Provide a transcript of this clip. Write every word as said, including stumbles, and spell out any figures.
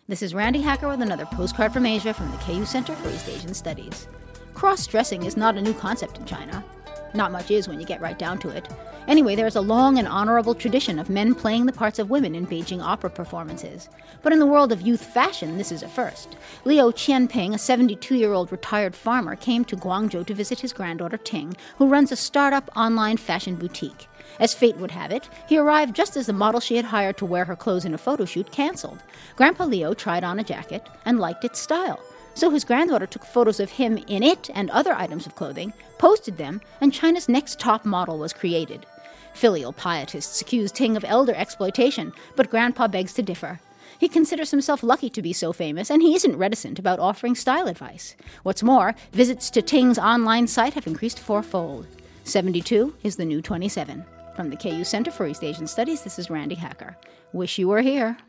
This is Randy Hacker with another postcard from Asia from the K U Center for East Asian Studies. Cross-dressing is not a new concept in China. Not much is when you get right down to it. Anyway, there is a long and honorable tradition of men playing the parts of women in Beijing opera performances. But in the world of youth fashion, this is a first. Liu Qianping, a seventy-two-year-old retired farmer, came to Guangzhou to visit his granddaughter Ting, who runs a startup online fashion boutique. As fate would have it, he arrived just as the model she had hired to wear her clothes in a photo shoot canceled. Grandpa Leo tried on a jacket and liked its style. So his granddaughter took photos of him in it and other items of clothing, posted them, and China's next top model was created. Filial pietists accuse Ting of elder exploitation, but Grandpa begs to differ. He considers himself lucky to be so famous, and he isn't reticent about offering style advice. What's more, visits to Ting's online site have increased fourfold. seventy-two is the new twenty-seven. From the K U Center for East Asian Studies, this is Randy Hacker. Wish you were here.